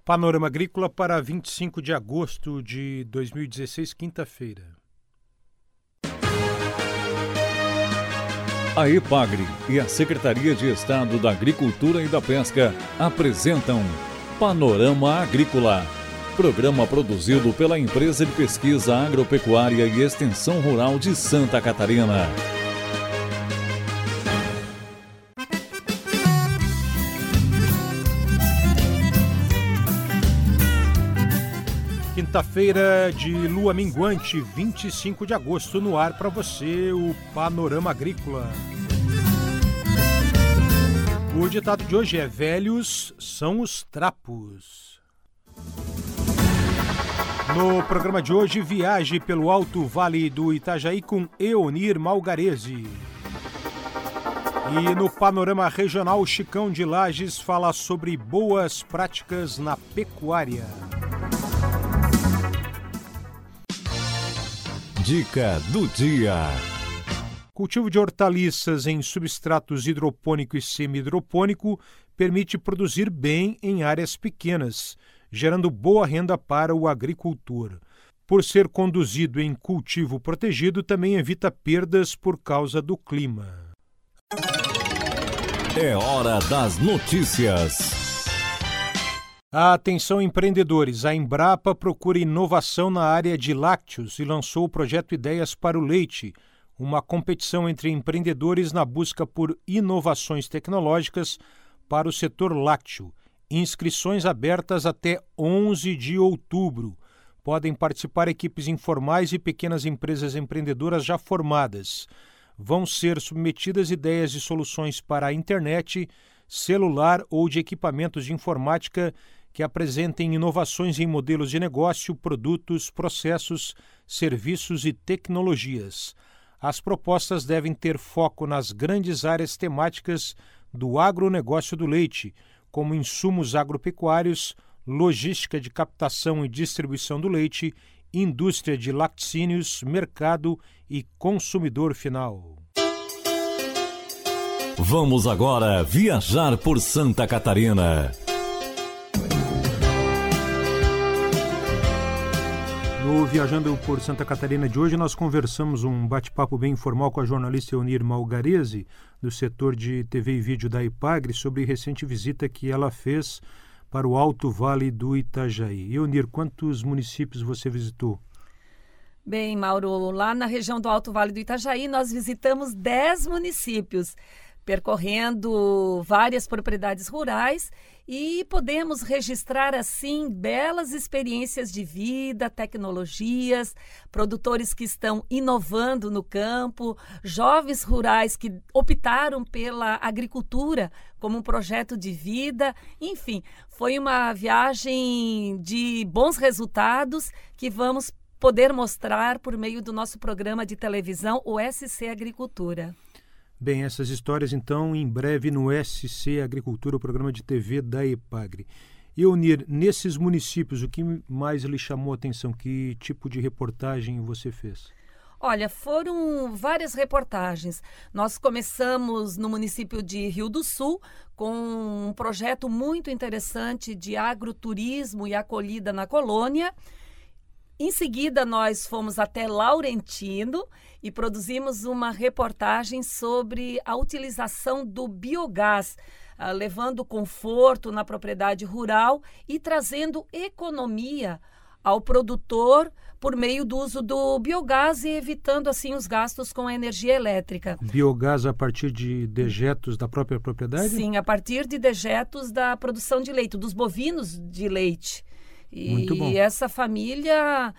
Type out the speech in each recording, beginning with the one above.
Panorama Agrícola para 25 de agosto de 2016, quinta-feira. A EPAGRE e a Secretaria de Estado da Agricultura e da Pesca apresentam Panorama Agrícola, programa produzido pela Empresa de Pesquisa Agropecuária e Extensão Rural de Santa Catarina. Quinta-feira de lua minguante, 25 de agosto, no ar para você, o Panorama Agrícola. O ditado de hoje é: velhos são os trapos. No programa de hoje, viaje pelo Alto Vale do Itajaí com Eonir Malgarese. E no Panorama Regional, Chicão de Lages fala sobre boas práticas na pecuária. Dica do dia. Cultivo de hortaliças em substratos hidropônico e semi-hidropônico permite produzir bem em áreas pequenas, gerando boa renda para o agricultor. Por ser conduzido em cultivo protegido, também evita perdas por causa do clima. É hora das notícias. Atenção, empreendedores, a Embrapa procura inovação na área de lácteos e lançou o projeto Ideias para o Leite, uma competição entre empreendedores na busca por inovações tecnológicas para o setor lácteo. Inscrições abertas até 11 de outubro. Podem participar equipes informais e pequenas empresas empreendedoras já formadas. Vão ser submetidas ideias de soluções para a internet, celular ou de equipamentos de informática que apresentem inovações em modelos de negócio, produtos, processos, serviços e tecnologias. As propostas devem ter foco nas grandes áreas temáticas do agronegócio do leite, como insumos agropecuários, logística de captação e distribuição do leite, indústria de laticínios, mercado e consumidor final. Vamos agora viajar por Santa Catarina. No Viajando por Santa Catarina de hoje, nós conversamos um bate-papo bem informal com a jornalista Eonir Malgarese, do setor de TV e vídeo da EPAGRE, sobre a recente visita que ela fez para o Alto Vale do Itajaí. Eonir, quantos municípios você visitou? Bem, Mauro, lá na região do Alto Vale do Itajaí, nós visitamos 10 municípios, percorrendo várias propriedades rurais e podemos registrar, assim, belas experiências de vida, tecnologias, produtores que estão inovando no campo, jovens rurais que optaram pela agricultura como um projeto de vida. Enfim, foi uma viagem de bons resultados que vamos poder mostrar por meio do nosso programa de televisão, o SC Agricultura. Bem, essas histórias, então, em breve no SC Agricultura, o programa de TV da EPAGRE. Eonir, nesses municípios, o que mais lhe chamou a atenção? Que tipo de reportagem você fez? Olha, foram várias reportagens. Nós começamos no município de Rio do Sul com um projeto muito interessante de agroturismo e acolhida na colônia. Em seguida, nós fomos até Laurentino e produzimos uma reportagem sobre a utilização do biogás, levando conforto na propriedade rural e trazendo economia ao produtor por meio do uso do biogás e evitando, assim, os gastos com a energia elétrica. Biogás a partir de dejetos da própria propriedade? Sim, a partir de dejetos da produção de leite, dos bovinos de leite. Muito bom. E essa família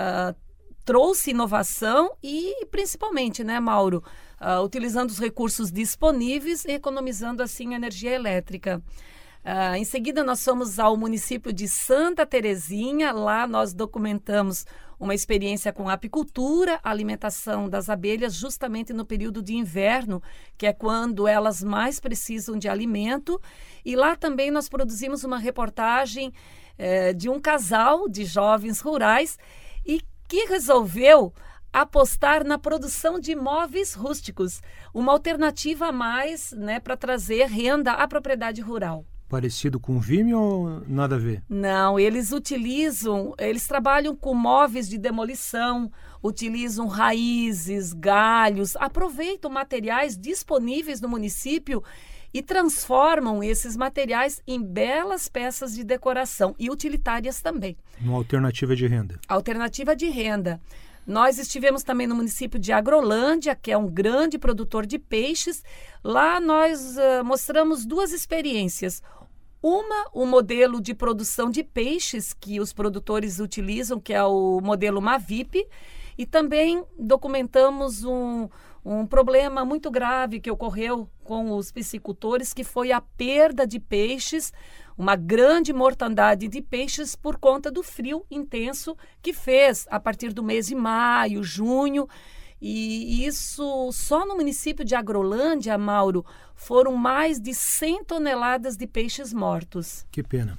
trouxe inovação e, principalmente, né, Mauro, utilizando os recursos disponíveis e economizando, assim, a energia elétrica. Em seguida, nós fomos ao município de Santa Terezinha. Lá nós documentamos uma experiência com apicultura, alimentação das abelhas, justamente no período de inverno, que é quando elas mais precisam de alimento. E lá também nós produzimos uma reportagem de um casal de jovens rurais e que resolveu apostar na produção de móveis rústicos, uma alternativa a mais, né, para trazer renda à propriedade rural. Parecido com o Vimeo ou nada a ver? Não, eles trabalham com móveis de demolição, utilizam raízes, galhos, aproveitam materiais disponíveis no município e transformam esses materiais em belas peças de decoração e utilitárias também. Uma alternativa de renda. Alternativa de renda. Nós estivemos também no município de Agrolândia, que é um grande produtor de peixes. Lá nós mostramos duas experiências. O modelo de produção de peixes que os produtores utilizam, que é o modelo Mavip, e também documentamos um problema muito grave que ocorreu com os piscicultores, que foi a perda de peixes, uma grande mortandade de peixes por conta do frio intenso que fez a partir do mês de maio, junho. E isso só no município de Agrolândia, Mauro, foram mais de 100 toneladas de peixes mortos. Que pena.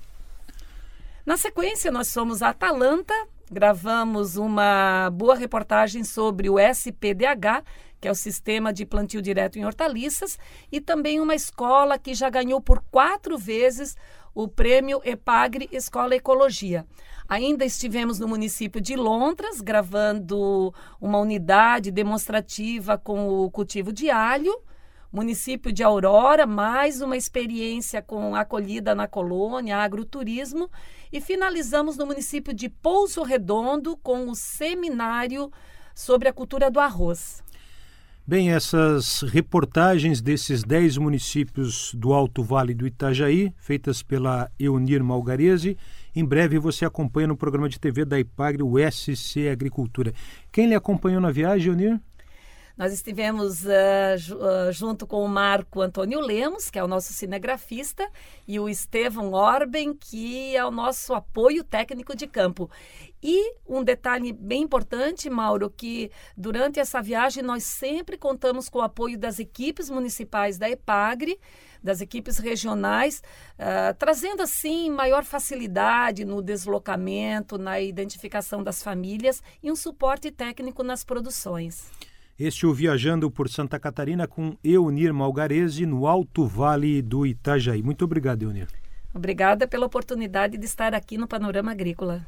Na sequência, nós fomos a Atalanta, gravamos uma boa reportagem sobre o SPDH, que é o Sistema de Plantio Direto em Hortaliças, e também uma escola que já ganhou por 4 vezes o prêmio EPAGRE Escola Ecologia. Ainda estivemos no município de Londras, gravando uma unidade demonstrativa com o cultivo de alho. Município de Aurora, mais uma experiência com acolhida na colônia, agroturismo. E finalizamos no município de Pouso Redondo com o seminário sobre a cultura do arroz. Bem, essas reportagens desses 10 municípios do Alto Vale do Itajaí, feitas pela Eunir Malgarese, em breve você acompanha no programa de TV da EPAGRE, o SC Agricultura. Quem lhe acompanhou na viagem, Eunir? Nós estivemos junto com o Marco Antônio Lemos, que é o nosso cinegrafista, e o Estevão Orben, que é o nosso apoio técnico de campo. E um detalhe bem importante, Mauro, que durante essa viagem nós sempre contamos com o apoio das equipes municipais da EPAGRE, das equipes regionais, trazendo assim maior facilidade no deslocamento, na identificação das famílias e um suporte técnico nas produções. Este o Viajando por Santa Catarina com Eunir Malgarese no Alto Vale do Itajaí. Muito obrigado, Eunir. Obrigada pela oportunidade de estar aqui no Panorama Agrícola.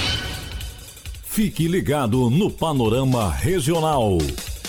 Fique ligado no Panorama Regional.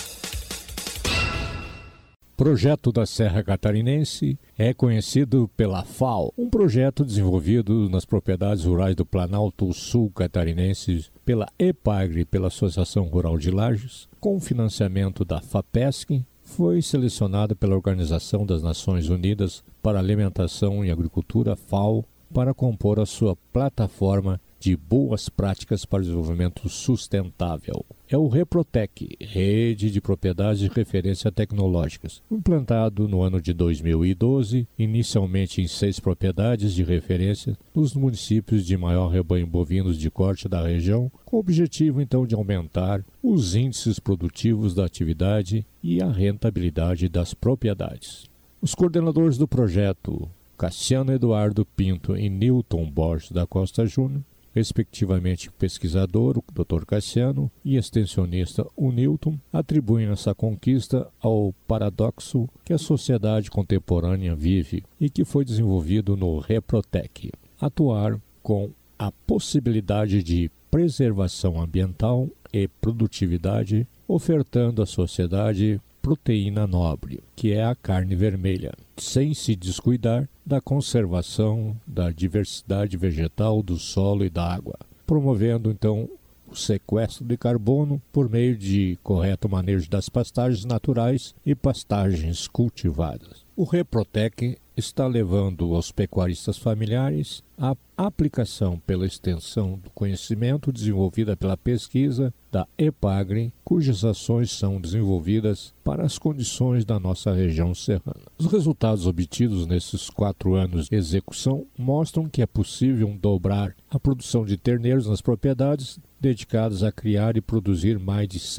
Projeto da Serra Catarinense é conhecido pela FAO, um projeto desenvolvido nas propriedades rurais do Planalto Sul Catarinense pela EPAGRE, pela Associação Rural de Lages, com financiamento da FAPESC, foi selecionado pela Organização das Nações Unidas para Alimentação e Agricultura, FAO, para compor a sua plataforma de boas práticas para o desenvolvimento sustentável. É o Reprotec, Rede de Propriedades de Referência Tecnológicas, implantado no ano de 2012, inicialmente em 6 propriedades de referência nos municípios de maior rebanho bovinos de corte da região, com o objetivo então de aumentar os índices produtivos da atividade e a rentabilidade das propriedades. Os coordenadores do projeto, Cassiano Eduardo Pinto e Newton Borges da Costa Júnior, respectivamente pesquisador, o Dr. Cassiano, e extensionista, o Newton, atribuem essa conquista ao paradoxo que a sociedade contemporânea vive e que foi desenvolvido no Reprotec. Atuar com a possibilidade de preservação ambiental e produtividade, ofertando à sociedade proteína nobre, que é a carne vermelha, sem se descuidar da conservação da diversidade vegetal do solo e da água, promovendo então o sequestro de carbono por meio de correto manejo das pastagens naturais e pastagens cultivadas. O Reprotec está levando aos pecuaristas familiares a aplicação pela extensão do conhecimento desenvolvida pela pesquisa da EPAGRE, cujas ações são desenvolvidas para as condições da nossa região serrana. Os resultados obtidos nesses 4 anos de execução mostram que é possível dobrar a produção de terneiros nas propriedades dedicadas a criar e produzir mais de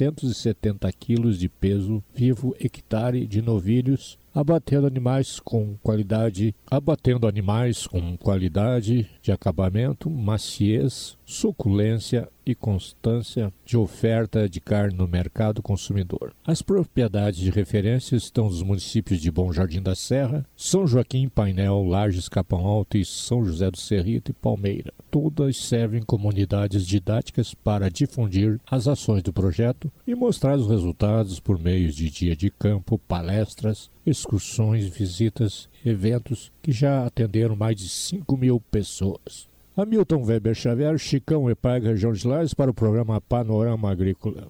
670 quilos de peso vivo hectare de novilhos, abatendo animais com qualidade de acabamento, maciez, suculência e constância de oferta de carne no mercado consumidor. As propriedades de referência estão nos municípios de Bom Jardim da Serra, São Joaquim, Painel, Lages, Capão Alto e São José do Cerrito e Palmeira. Todas servem como unidades didáticas para difundir as ações do projeto e mostrar os resultados por meio de dia de campo, palestras, excursões, visitas, eventos que já atenderam mais de 5.000 pessoas. Hamilton Weber Xavier, Chicão, EPAGRE, região de Lages, para o programa Panorama Agrícola.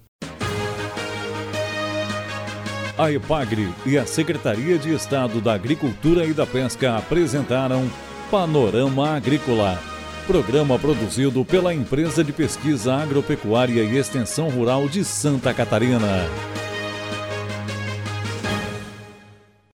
A EPAGRE e a Secretaria de Estado da Agricultura e da Pesca apresentaram Panorama Agrícola, programa produzido pela Empresa de Pesquisa Agropecuária e Extensão Rural de Santa Catarina.